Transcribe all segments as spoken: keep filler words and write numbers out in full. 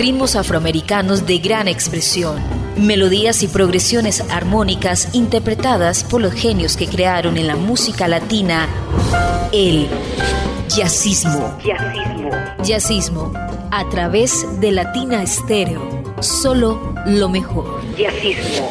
ritmos afroamericanos de gran expresión, melodías y progresiones armónicas interpretadas por los genios que crearon en la música latina el jazzismo. Jazzismo. Jazzismo, a través de Latina Estéreo. Solo lo mejor. Jazzismo.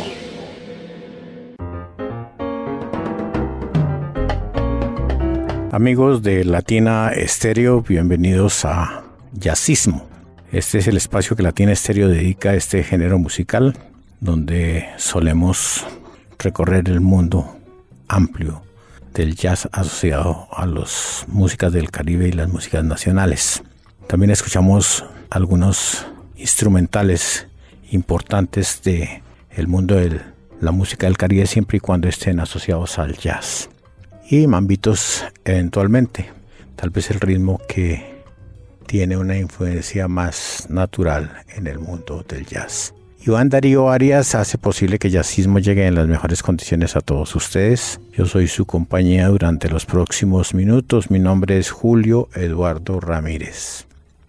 Amigos de Latina Estéreo, bienvenidos a Jazzismo. Este es el espacio que Latina Estéreo dedica a este género musical, donde solemos recorrer el mundo amplio del jazz asociado a las músicas del Caribe y las músicas nacionales. También escuchamos algunos instrumentales importantes del mundo de la música del Caribe, siempre y cuando estén asociados al jazz. Y mambitos eventualmente, tal vez el ritmo que tiene una influencia más natural en el mundo del jazz. Iván Darío Arias hace posible que Jazzismo llegue en las mejores condiciones a todos ustedes. Yo soy su compañía durante los próximos minutos. Mi nombre es Julio Eduardo Ramírez.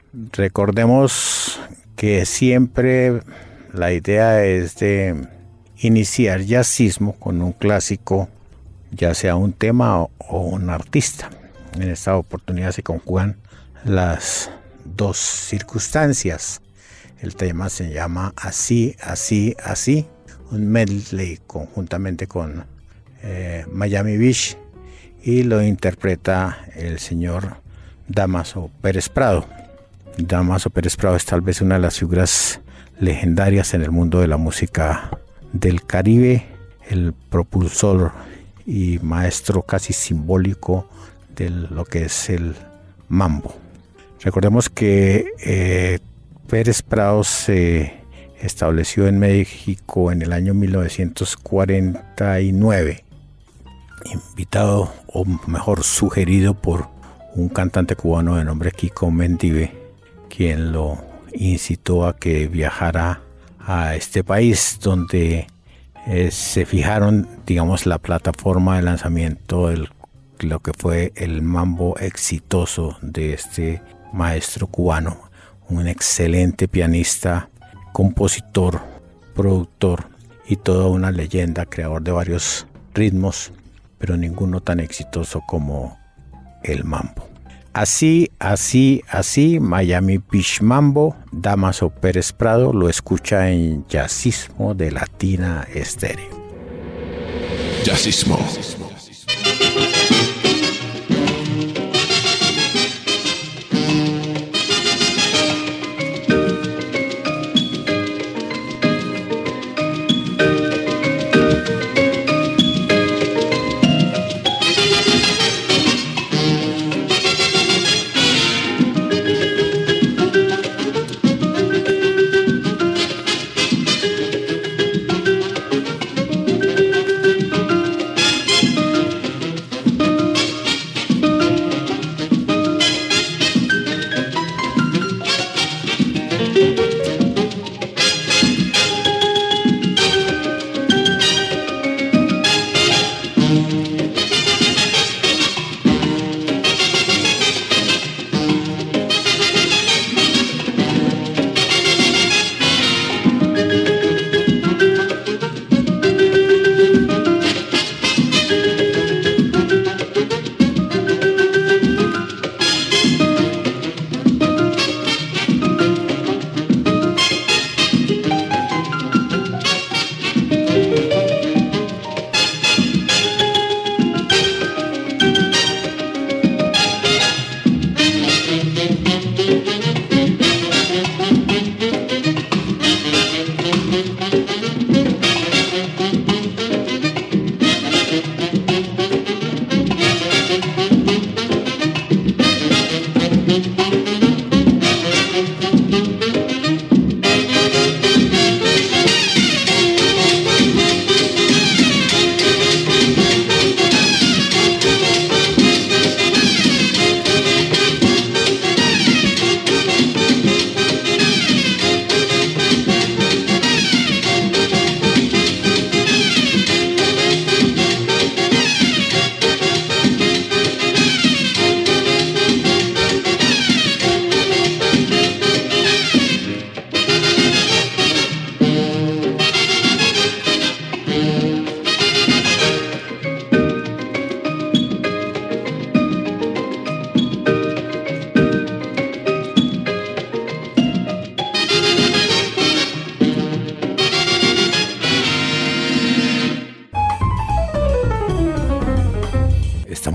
Recordemos que siempre la idea es de iniciar Jazzismo con un clásico, ya sea un tema o, o un artista. En esta oportunidad se conjugan las dos circunstancias. El tema se llama Así, Así, Así, un medley conjuntamente con eh, Miami Beach, y lo interpreta el señor Dámaso Pérez Prado. Dámaso Pérez Prado es tal vez una de las figuras legendarias en el mundo de la música del Caribe, el propulsor y maestro casi simbólico de lo que es el mambo. Recordemos que eh, Pérez Prado se estableció en México en el año mil novecientos cuarenta y nueve, invitado, o mejor sugerido, por un cantante cubano de nombre Kiko Mendive, quien lo incitó a que viajara a este país, donde Eh, se fijaron, digamos, la plataforma de lanzamiento de lo que fue el mambo exitoso de este maestro cubano, un excelente pianista, compositor, productor y toda una leyenda, creador de varios ritmos, pero ninguno tan exitoso como el mambo. Así, así, así, Miami Beach Mambo, Dámaso Pérez Prado, lo escucha en Jazzismo de Latina Estéreo. Jazzismo.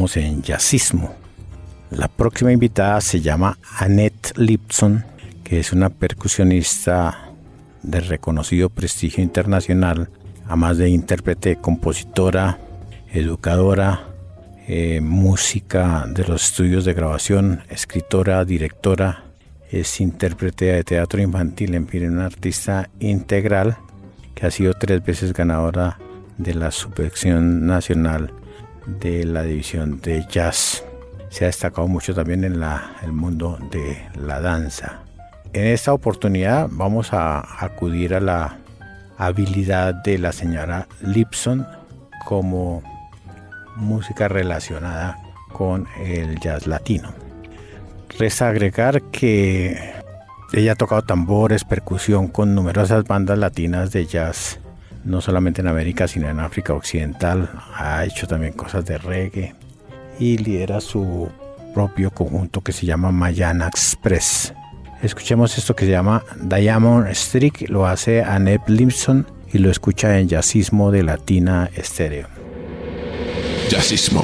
estamos en Jazzismo. La próxima invitada se llama Annette Lipson, que es una percusionista de reconocido prestigio internacional, además de intérprete, compositora, educadora, eh, música de los estudios de grabación, escritora, directora, es intérprete de teatro infantil, en fin, una artista integral que ha sido tres veces ganadora de la subvención nacional de la división de jazz. Se ha destacado mucho también en la, el mundo de la danza. En esta oportunidad vamos a acudir a la habilidad de la señora Lipson como música relacionada con el jazz latino. Resta agregar que ella ha tocado tambores, percusión con numerosas bandas latinas de jazz, no solamente en América, sino en África Occidental. Ha hecho también cosas de reggae y lidera su propio conjunto que se llama Mayana Express. Escuchemos esto que se llama Diamond Streak, lo hace Annette Lipson y lo escucha en Jazzismo de Latina Estéreo. Jazzismo.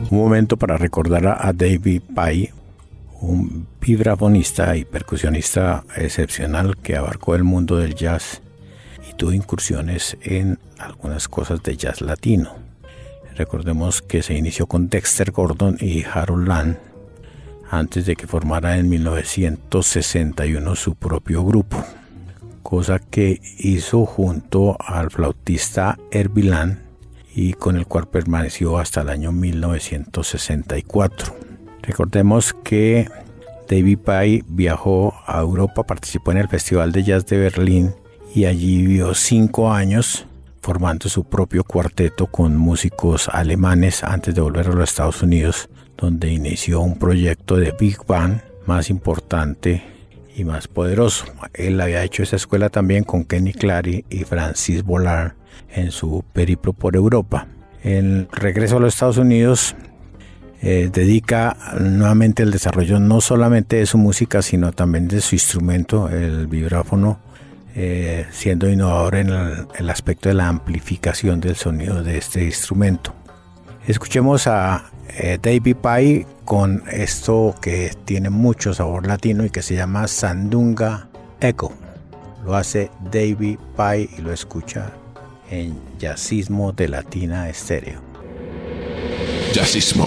Un momento para recordar a David Pye, un vibrafonista y percusionista excepcional que abarcó el mundo del jazz y tuvo incursiones en algunas cosas de jazz latino. Recordemos que se inició con Dexter Gordon y Harold Land antes de que formara en mil novecientos sesenta y uno su propio grupo, cosa que hizo junto al flautista Herbie Land y con el cual permaneció hasta el año mil novecientos sesenta y cuatro. Recordemos que David Pye viajó a Europa, participó en el Festival de Jazz de Berlín y allí vivió cinco años formando su propio cuarteto con músicos alemanes antes de volver a los Estados Unidos, donde inició un proyecto de Big Band más importante y más poderoso. Él había hecho esa escuela también con Kenny Clary y Francis Bollard en su periplo por Europa. En regreso a los Estados Unidos, eh, dedica nuevamente el desarrollo no solamente de su música, sino también de su instrumento, el vibráfono, eh, siendo innovador en el, el aspecto de la amplificación del sonido de este instrumento. Escuchemos a eh, David Pye con esto que tiene mucho sabor latino y que se llama Sandunga Echo. Lo hace David Pye y lo escucha en Jazzismo de Latina Estéreo. Jazzismo.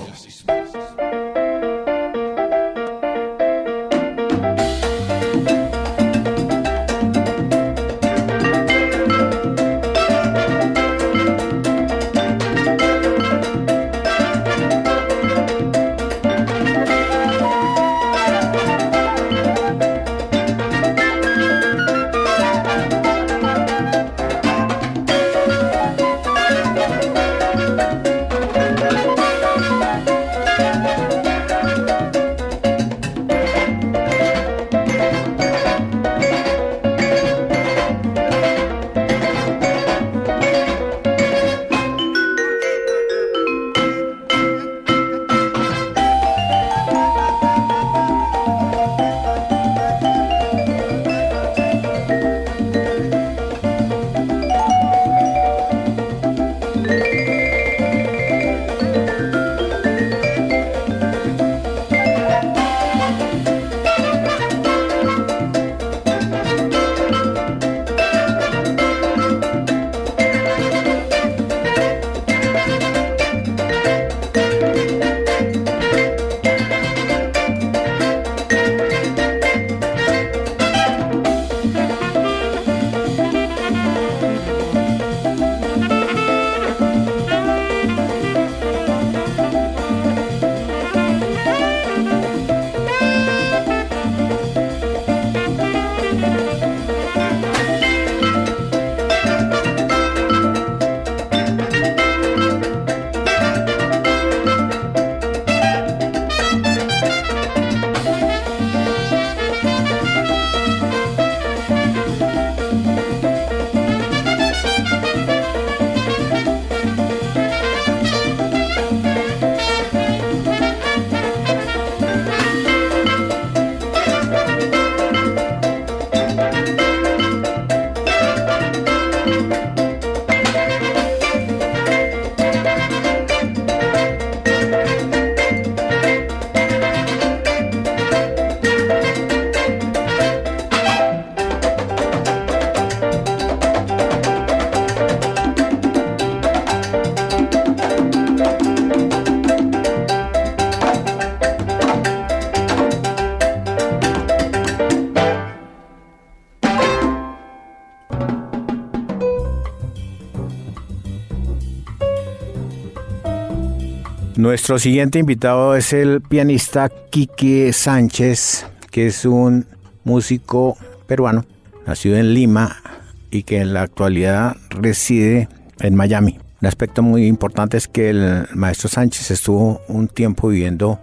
Nuestro siguiente invitado es el pianista Quique Sánchez, que es un músico peruano, nacido en Lima y que en la actualidad reside en Miami. Un aspecto muy importante es que el maestro Sánchez estuvo un tiempo viviendo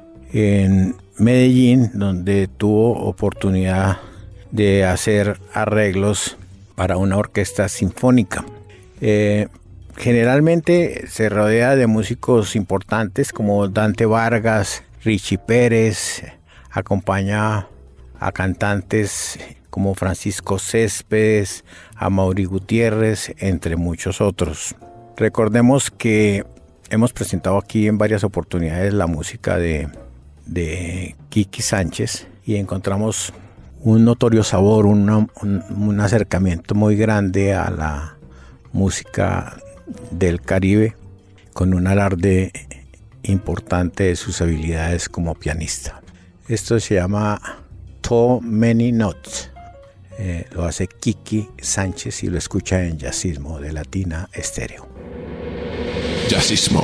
en Medellín, donde tuvo oportunidad de hacer arreglos para una orquesta sinfónica. Eh, Generalmente se rodea de músicos importantes como Dante Vargas, Richie Pérez, acompaña a cantantes como Francisco Céspedes, Amaury Gutiérrez, entre muchos otros. Recordemos que hemos presentado aquí en varias oportunidades la música de, de Kiki Sánchez y encontramos un notorio sabor, una, un, un acercamiento muy grande a la música del Caribe, con un alarde importante de sus habilidades como pianista. Esto se llama Too Many Notes. Eh, lo hace Kiki Sánchez y lo escucha en Jazzismo de Latina Estéreo. Jazzismo.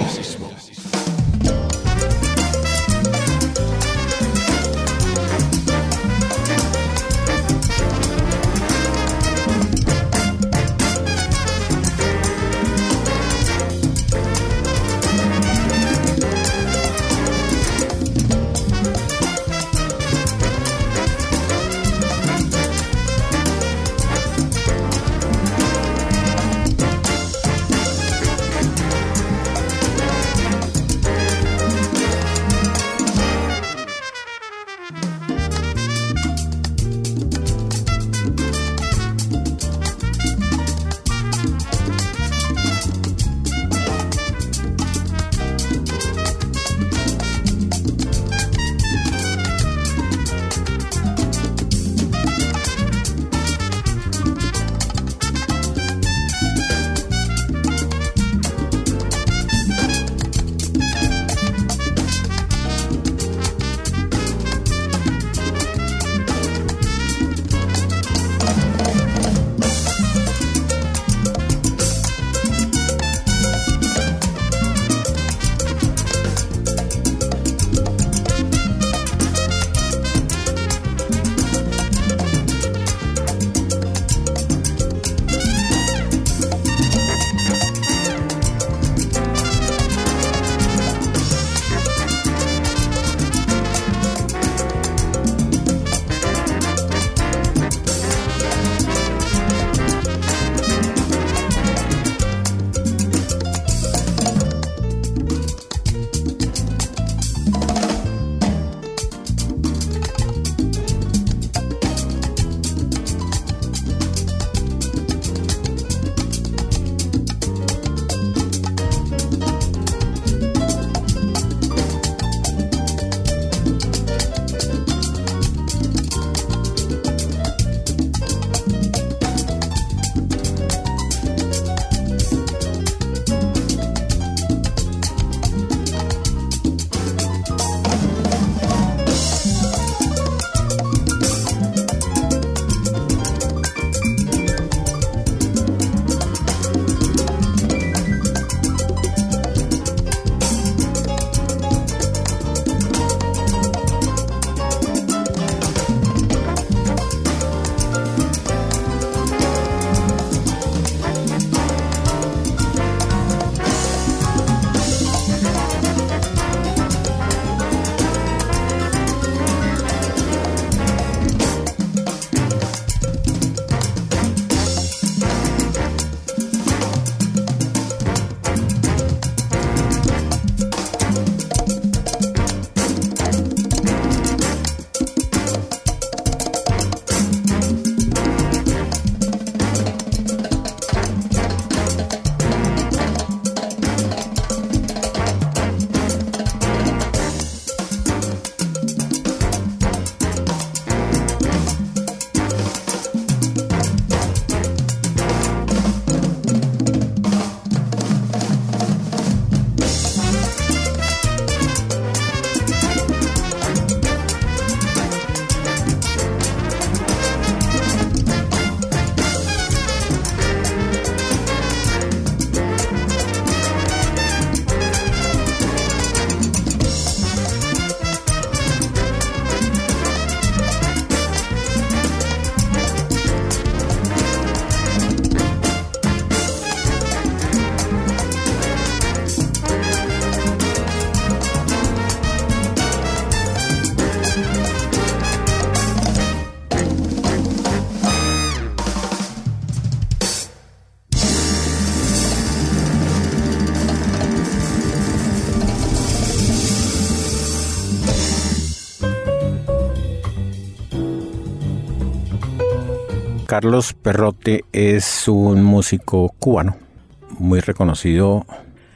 Carlos Perrote es un músico cubano muy reconocido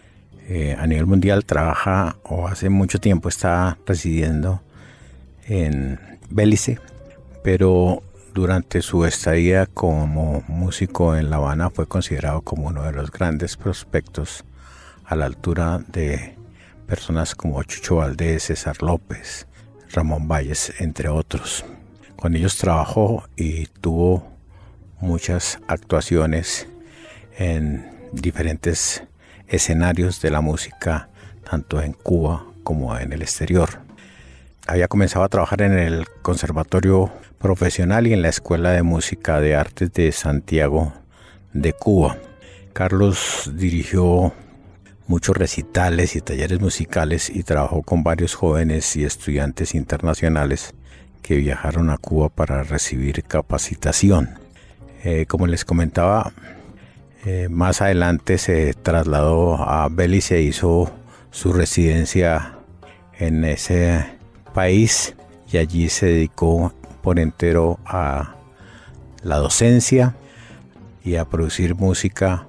eh, a nivel mundial trabaja o hace mucho tiempo está residiendo en Belice, pero durante su estadía como músico en La Habana fue considerado como uno de los grandes prospectos a la altura de personas como Chucho Valdés, César López, Ramón Valles, entre otros. Con ellos trabajó y tuvo muchas actuaciones en diferentes escenarios de la música, tanto en Cuba como en el exterior. Había comenzado a trabajar en el Conservatorio Profesional y en la Escuela de Música de Artes de Santiago de Cuba. Carlos dirigió muchos recitales y talleres musicales y trabajó con varios jóvenes y estudiantes internacionales que viajaron a Cuba para recibir capacitación. Eh, como les comentaba, eh, más adelante se trasladó a Belice e hizo su residencia en ese país y allí se dedicó por entero a la docencia y a producir música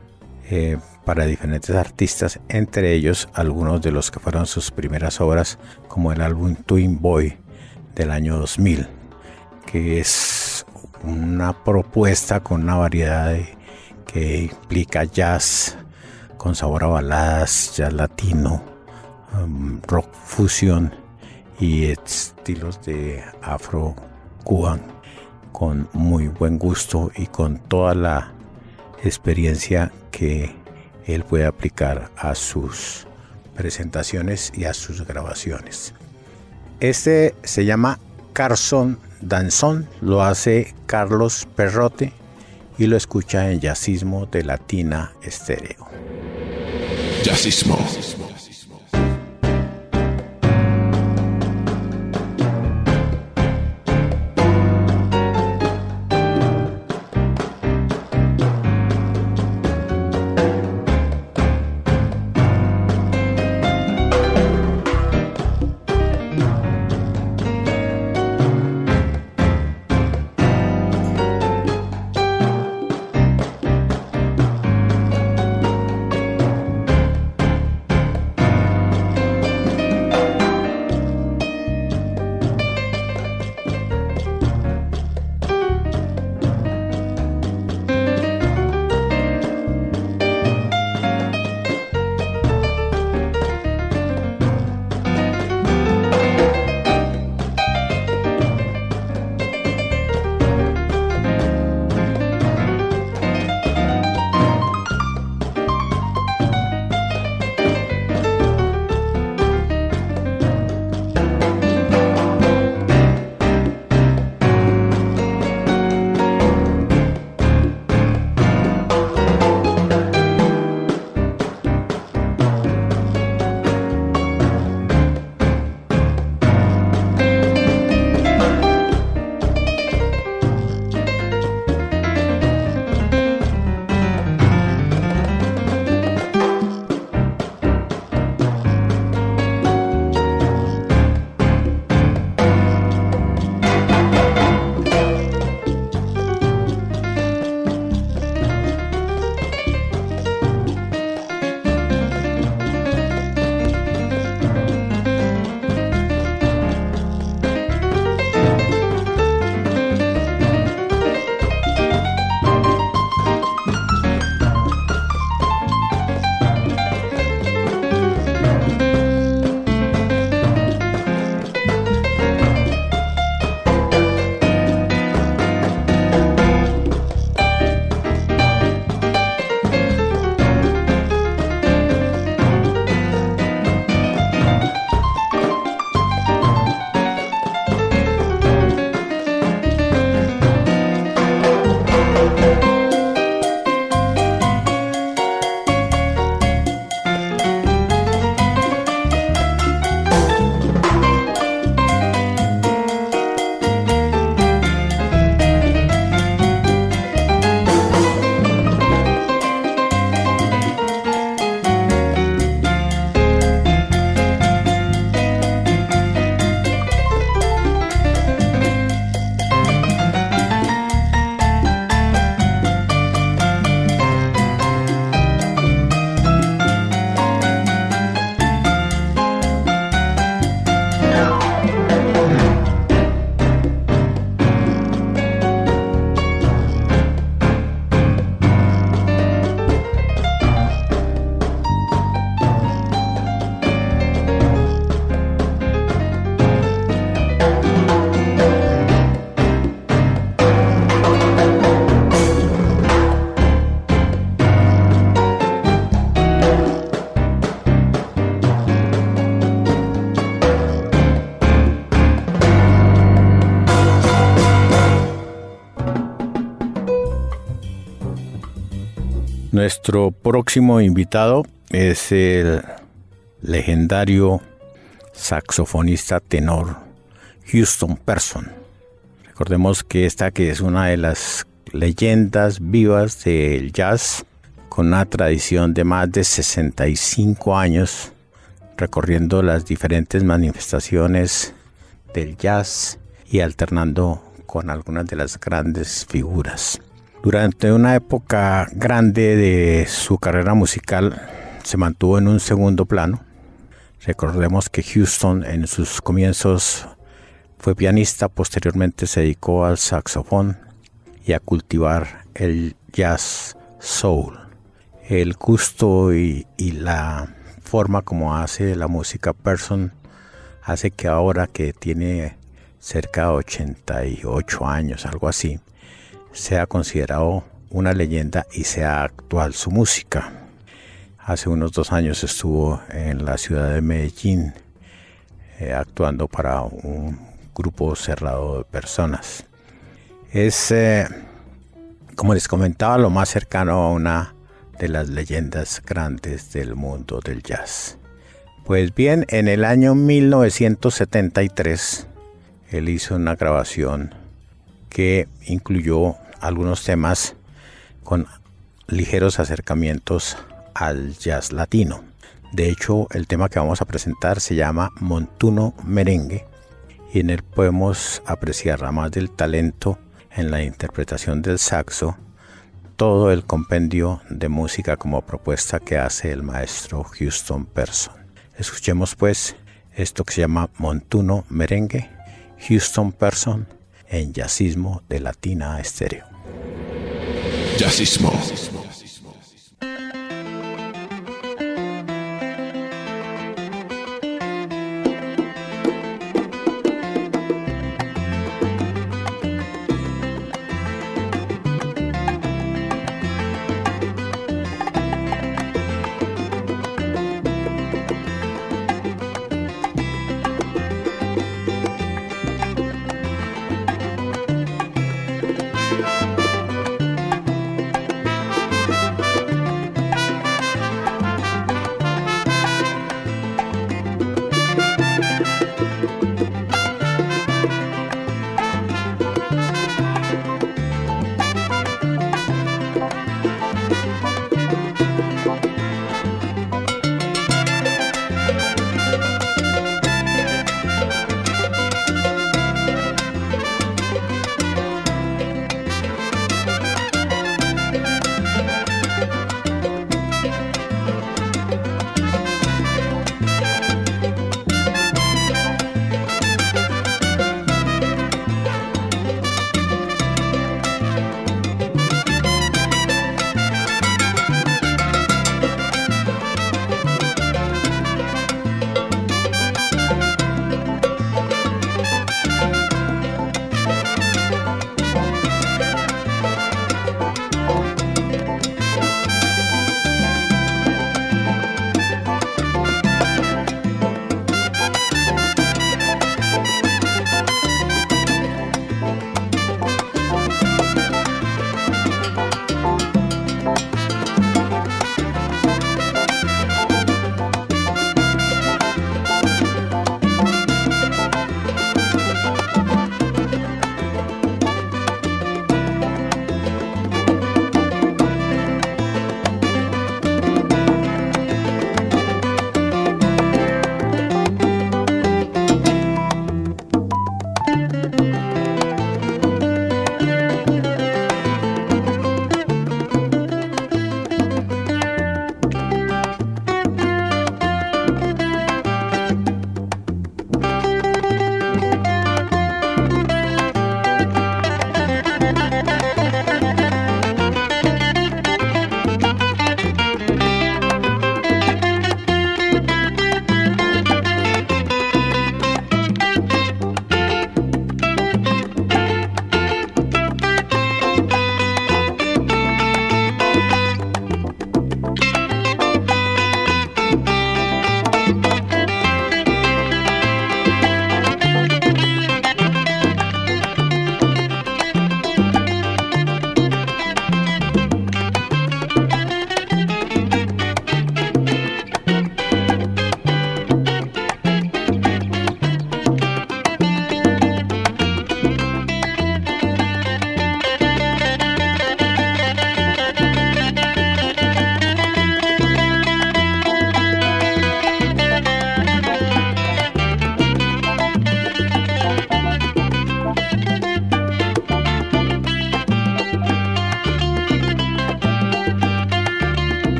eh, para diferentes artistas, entre ellos algunos de los que fueron sus primeras obras, como el álbum Twin Boy del año dos mil, que es una propuesta con una variedad de, que implica jazz con sabor a baladas, jazz latino, um, rock fusión y estilos de afro cubano, con muy buen gusto y con toda la experiencia que él puede aplicar a sus presentaciones y a sus grabaciones. Este se llama Carson Danzón, lo hace Carlos Perrote y lo escucha en Jazzismo de Latina Estéreo. Jazzismo. Nuestro próximo invitado es el legendario saxofonista tenor Houston Person. Recordemos que esta que es una de las leyendas vivas del jazz, con una tradición de más de sesenta y cinco años, recorriendo las diferentes manifestaciones del jazz y alternando con algunas de las grandes figuras. Durante una época grande de su carrera musical se mantuvo en un segundo plano. Recordemos que Houston en sus comienzos fue pianista, posteriormente se dedicó al saxofón y a cultivar el jazz soul. El gusto y, y la forma como hace la música Person hace que ahora que tiene cerca de ochenta y ocho años, algo así, sea considerado una leyenda y sea actual su música. Hace unos dos años estuvo en la ciudad de Medellín eh, actuando para un grupo cerrado de personas. Es, eh, como les comentaba, lo más cercano a una de las leyendas grandes del mundo del jazz. Pues bien, en el año mil novecientos setenta y tres, él hizo una grabación que incluyó algunos temas con ligeros acercamientos al jazz latino. De hecho, el tema que vamos a presentar se llama Montuno Merengue, y en él podemos apreciar, además del talento en la interpretación del saxo, todo el compendio de música como propuesta que hace el maestro Houston Person. Escuchemos pues esto que se llama Montuno Merengue, Houston Person, en Jazzismo de Latina Estéreo. Jazzismo.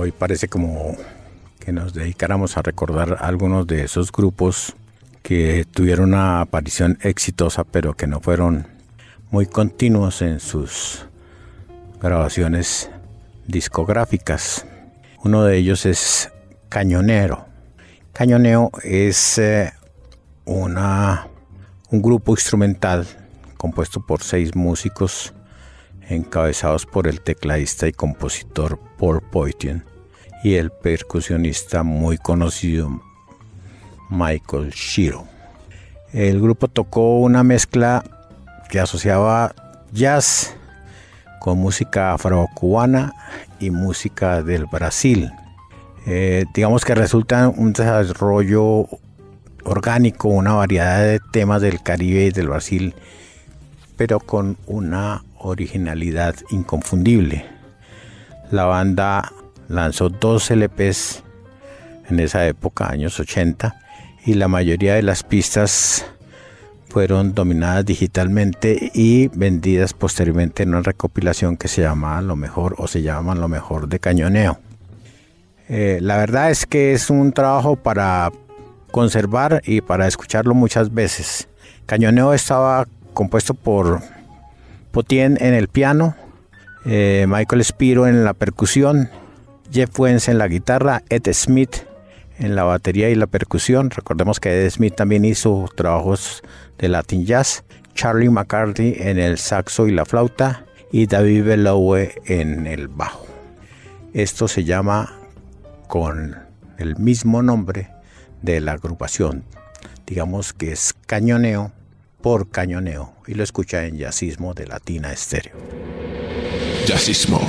hoy parece como que nos dedicáramos a recordar algunos de esos grupos que tuvieron una aparición exitosa, pero que no fueron muy continuos en sus grabaciones discográficas. Uno de ellos es Cañonero. Cañoneo es eh, una, un grupo instrumental compuesto por seis músicos encabezados por el tecladista y compositor Paul Poitier y el percusionista muy conocido Michael Shiro. El grupo tocó una mezcla que asociaba jazz con música afrocubana y música del Brasil. Eh, digamos que resulta un desarrollo orgánico, una variedad de temas del Caribe y del Brasil, pero con una originalidad inconfundible. La banda lanzó dos L Pes en esa época, años ochenta, y la mayoría de las pistas fueron dominadas digitalmente y vendidas posteriormente en una recopilación que se llama Lo Mejor o se llama Lo Mejor de Cañoneo. Eh, la verdad es que es un trabajo para conservar y para escucharlo muchas veces. Cañoneo estaba compuesto por Poitier en el piano, eh, Michael Shiro en la percusión, Jeff Wentz en la guitarra, Ed Smith en la batería y la percusión. Recordemos que Ed Smith también hizo trabajos de Latin Jazz, Charlie McCarthy en el saxo y la flauta y David Belowe en el bajo. Esto se llama con el mismo nombre de la agrupación. Digamos que es Cañoneo por Cañoneo, y lo escucha en Jazzismo de Latina Estéreo. Jazzismo.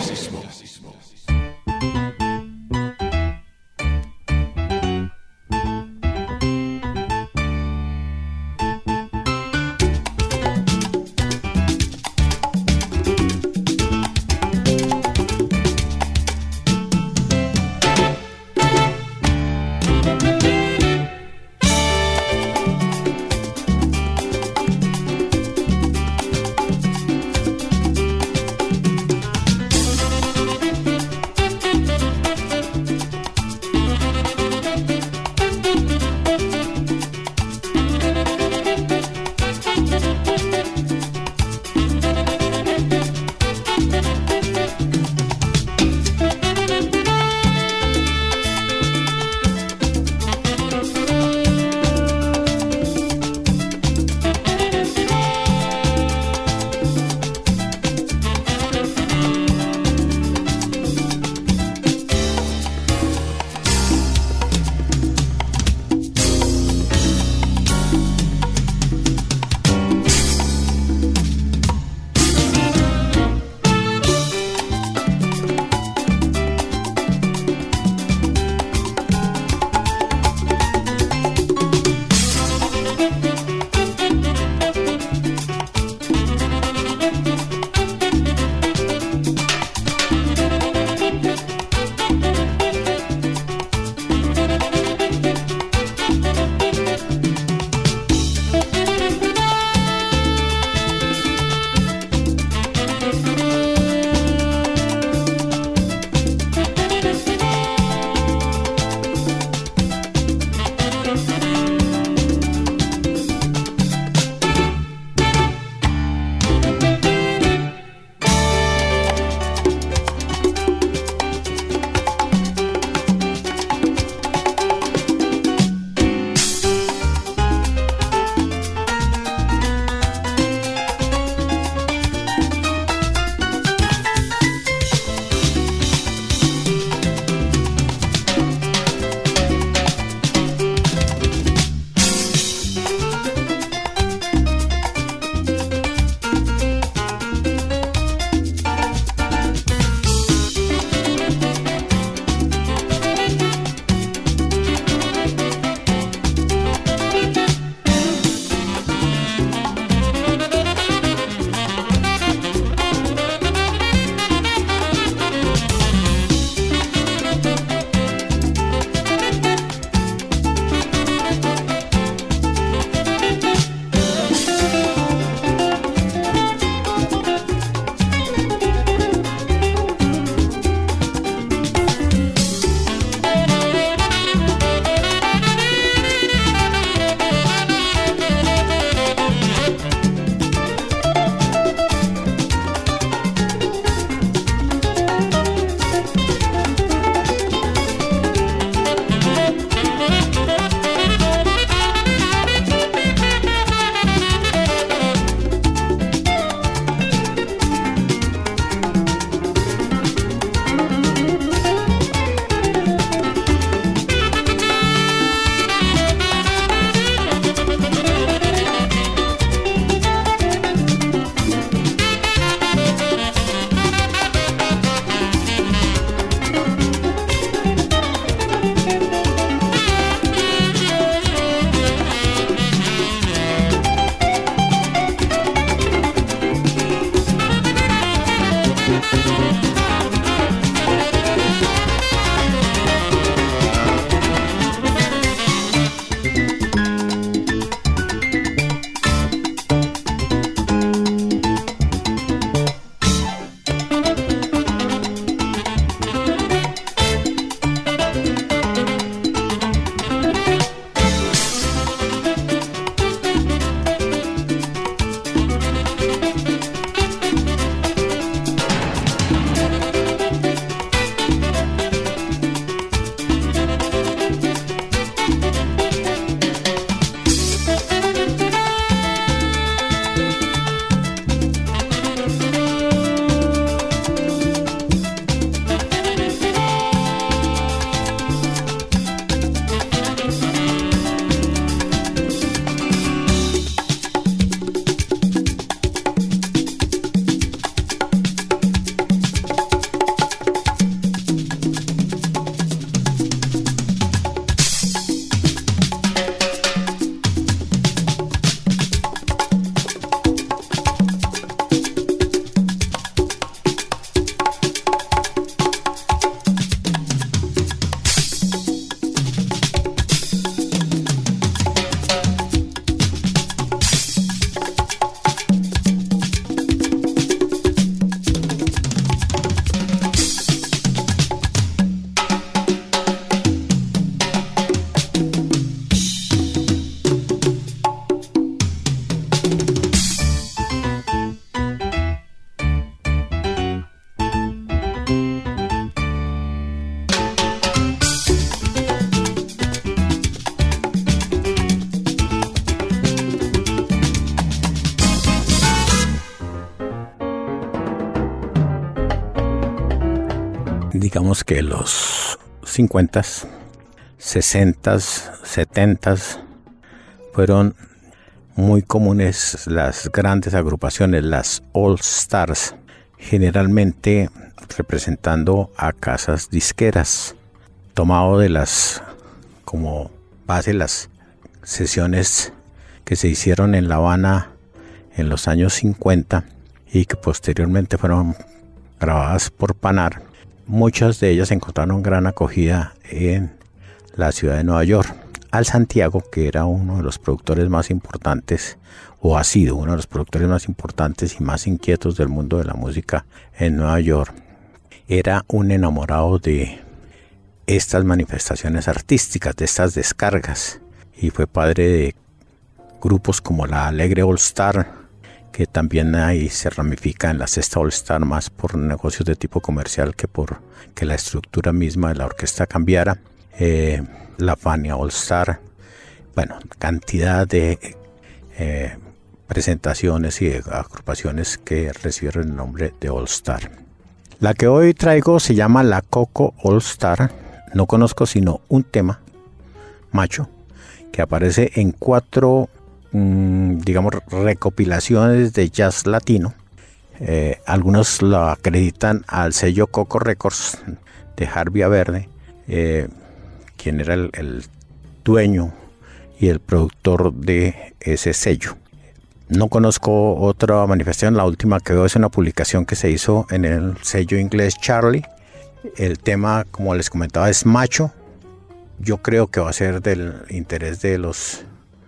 digamos que los cincuentas, sesentas, setentas fueron muy comunes las grandes agrupaciones, las All Stars, generalmente representando a casas disqueras, tomado de las como base las sesiones que se hicieron en La Habana en los años cincuenta y que posteriormente fueron grabadas por Panar. Muchas de ellas encontraron gran acogida en la ciudad de Nueva York. Al Santiago, que era uno de los productores más importantes, o ha sido uno de los productores más importantes y más inquietos del mundo de la música en Nueva York, era un enamorado de estas manifestaciones artísticas, de estas descargas, y fue padre de grupos como la Alegre All Star, que también ahí se ramifica en la Sexta All Star, más por negocios de tipo comercial que por que la estructura misma de la orquesta cambiara. Eh, la Fania All Star, bueno, cantidad de eh, presentaciones y de agrupaciones que recibieron el nombre de All Star. La que hoy traigo se llama la Coco All Star. No conozco sino un tema, Macho, que aparece en cuatro, mmm, digamos, recopilaciones de jazz latino. Eh, algunos lo acreditan al sello Coco Records de Harvey Verde, eh, quien era el, el dueño y el productor de ese sello. No conozco otra manifestación. La última que veo es una publicación que se hizo en el sello inglés Charlie. El tema, como les comentaba, es Macho. Yo creo que va a ser del interés de los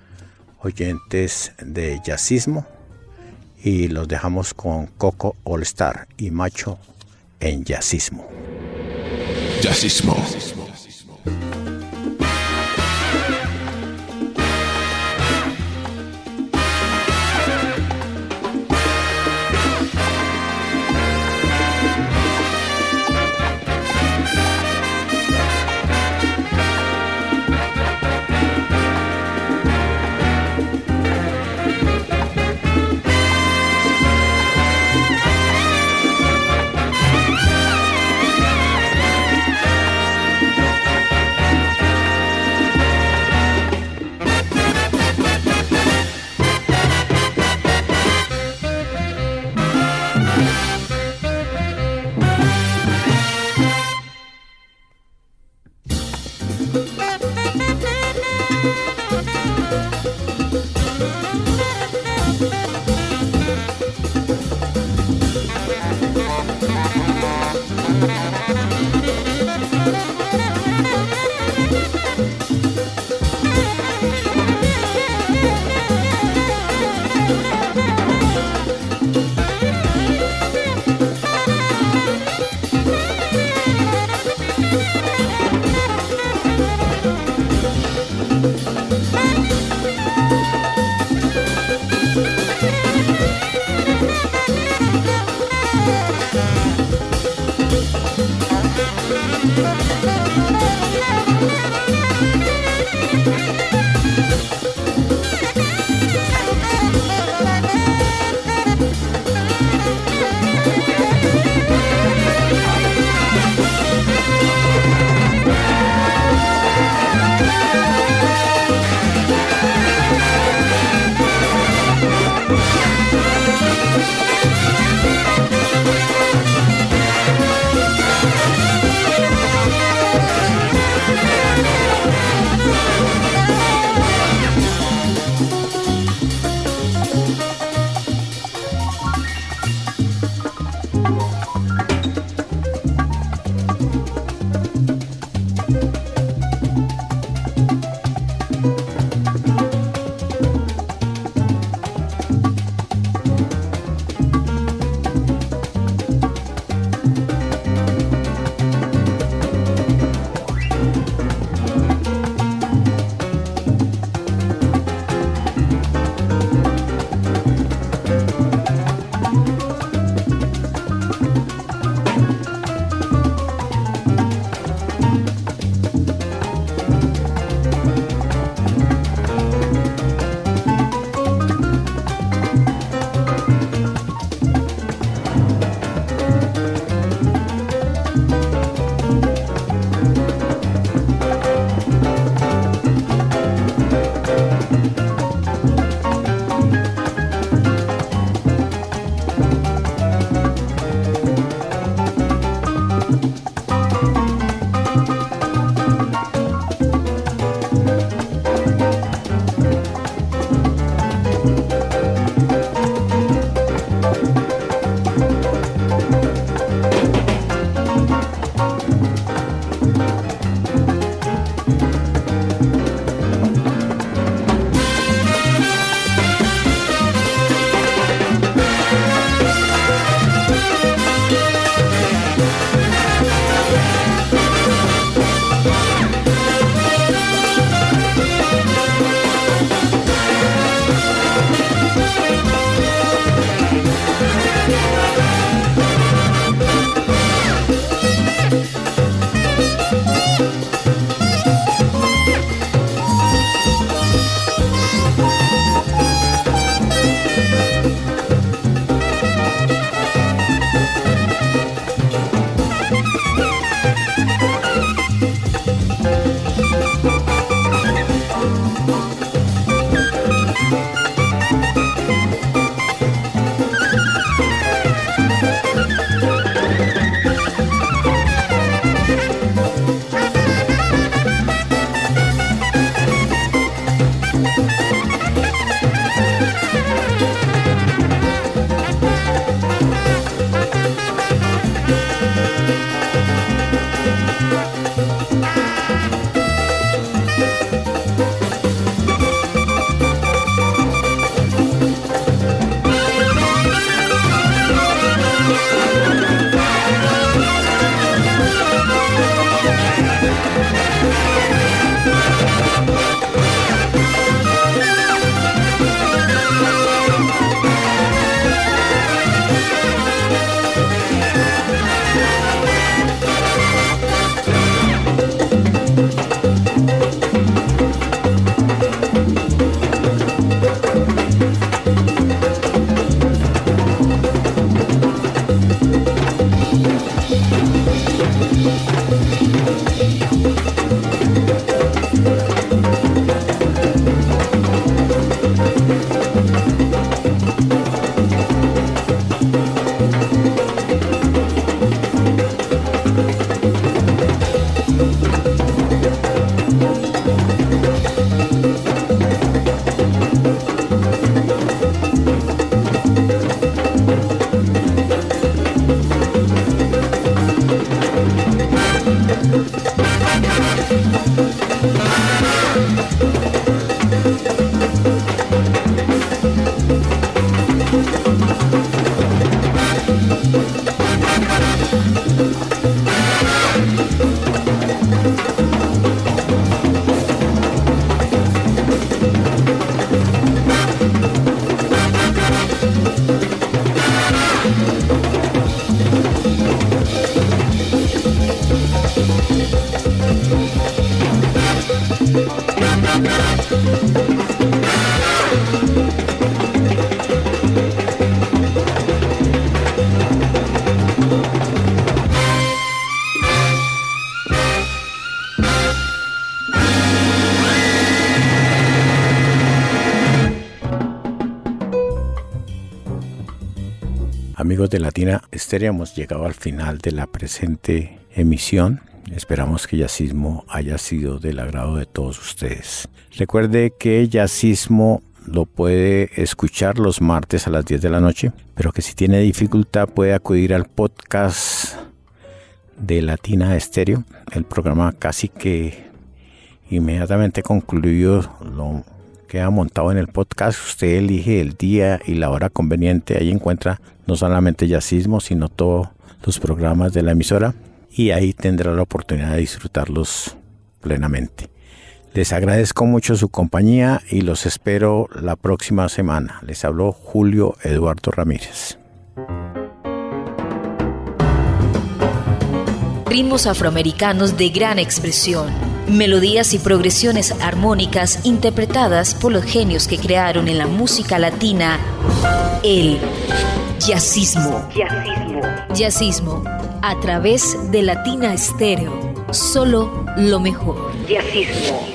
oyentes de Jazzismo. Y los dejamos con Coco All Star y Macho en Jazzismo. Jazzismo. We'll be right back. Amigos de Latina Estéreo, hemos llegado al final de la presente emisión. Esperamos que Jazzismo haya sido del agrado de todos ustedes. Recuerde que Jazzismo lo puede escuchar los martes a las diez de la noche, pero que si tiene dificultad puede acudir al podcast de Latina Estéreo. El programa casi que inmediatamente concluido lo queda montado en el podcast. Usted elige el día y la hora conveniente. Ahí encuentra no solamente Jazzismo, sino todos los programas de la emisora, y ahí tendrá la oportunidad de disfrutarlos plenamente. Les agradezco mucho su compañía y los espero la próxima semana. Les habló Julio Eduardo Ramírez. Ritmos afroamericanos de gran expresión, melodías y progresiones armónicas interpretadas por los genios que crearon en la música latina el jazzismo. Jazzismo. Jazzismo, a través de Latina Estéreo. Solo lo mejor. Jazzismo.